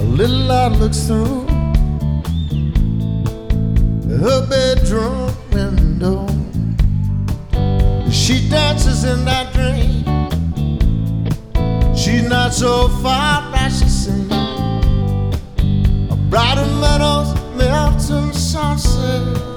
A little light looks through her bedroom window. She dances in that dream. She's not so far as she sings. Brighter meadows, melting sunset.